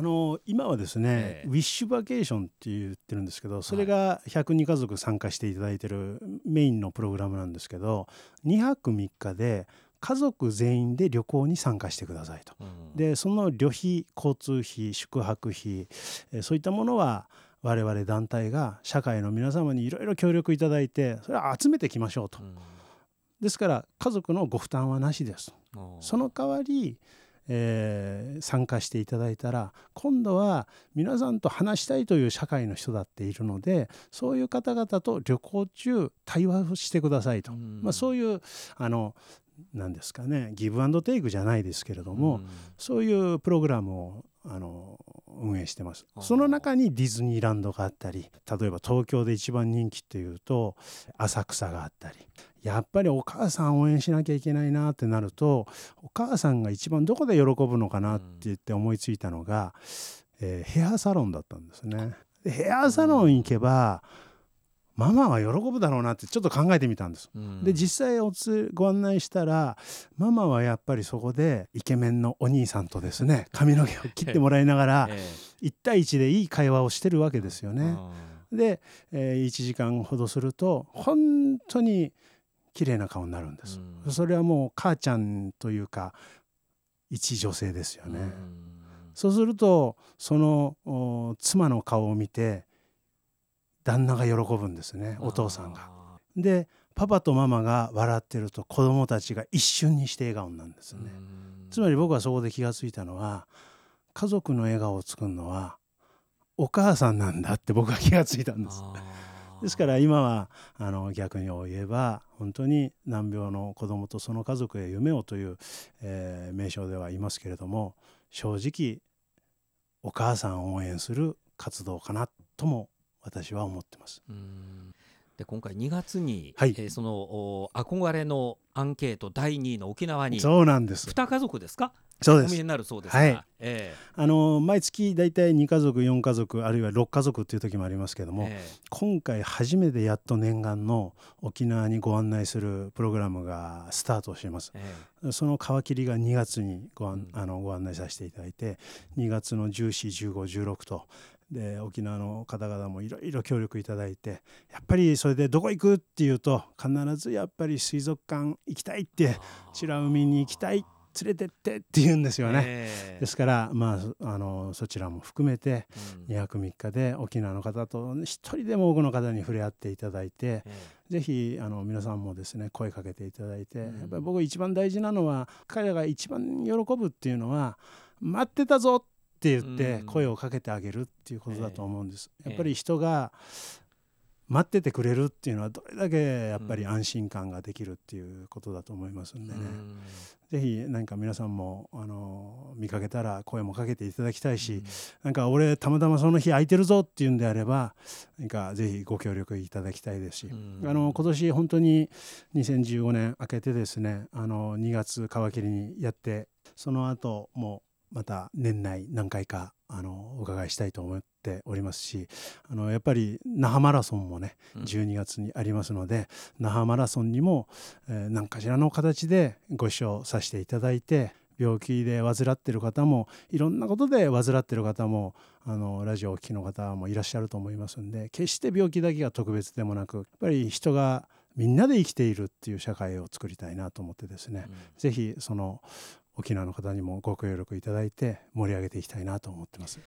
今はですね、ウィッシュバケーションって言ってるんですけど、それが102家族参加していただいてるメインのプログラムなんですけど、2泊3日で家族全員で旅行に参加してくださいと。でその旅費、交通費、宿泊費、そういったものは我々団体が社会の皆様にいろいろ協力いただいて、それは集めてきましょうと。ですから家族のご負担はなしです。その代わり参加していただいたら、今度は皆さんと話したいという社会の人だっているので、そういう方々と旅行中対話をしてくださいと、そういう何ですかね、ギブアンドテイクじゃないですけれども、そういうプログラムを運営してます。その中にディズニーランドがあったり、例えば東京で一番人気っていうと浅草があったり、やっぱりお母さん応援しなきゃいけないなってなると、お母さんが一番どこで喜ぶのかなって言って思いついたのが、ヘアサロンだったんですね。でヘアサロン行けばママは喜ぶだろうなってちょっと考えてみたんです。で実際ご案内したら、ママはやっぱりそこでイケメンのお兄さんとですね、髪の毛を切ってもらいながら1対1でいい会話をしてるわけですよね。で、1時間ほどすると本当に綺麗な顔になるんです。それはもう母ちゃんというか一女性ですよね。そうするとその妻の顔を見て旦那が喜ぶんですね、お父さんが。でパパとママが笑ってると子供たちが一瞬にして笑顔なんですね。つまり僕はそこで気がついたのは、家族の笑顔を作るのはお母さんなんだって僕は気がついたんです。ですから今は逆に言えば本当に難病の子どもとその家族へ夢をという、名称ではいますけれども、正直お母さんを応援する活動かなとも私は思ってます。 で今回2月に、 はい、 その憧れのアンケート第2位の沖縄にそうなんです。 2家族ですか、 そうです、 お見えになるそうですが、 毎月だいたい2家族4家族あるいは6家族っていう時もありますけども、今回初めてやっと念願の沖縄にご案内するプログラムがスタートしています。その皮切りが2月にご案内させていただいて、2月の14、15、16とで沖縄の方々もいろいろ協力いただいて、やっぱりそれでどこ行くっていうと必ずやっぱり水族館行きたいって、美ら海に行きたい、連れてってって言うんですよね。ですからそちらも含めて2泊3日で沖縄の方と一人でも多くの方に触れ合っていただいて、ぜひ皆さんもですね声かけていただいて、やっぱり僕一番大事なのは、彼らが一番喜ぶっていうのは待ってたぞって言って声をかけてあげるっていうことだと思うんです。やっぱり人が待っててくれるっていうのはどれだけやっぱり安心感ができるっていうことだと思いますんでね、ぜひ何か皆さんも見かけたら声もかけていただきたいし、なんか俺たまたまその日空いてるぞっていうんであれば、なんかぜひご協力いただきたいですし、今年本当に2015年明けてですね、2月皮切りにやって、その後もまた年内何回かお伺いしたいと思っておりますし、やっぱり那覇マラソンもね12月にありますので、那覇マラソンにも、何かしらの形でご一緒させていただいて、病気で患っている方もいろんなことで患っている方もラジオをお聞きの方もいらっしゃると思いますんで、決して病気だけが特別でもなく、やっぱり人がみんなで生きているっていう社会を作りたいなと思ってですね、ぜひその沖縄の方にもご協力いただいて盛り上げていきたいなと思ってます。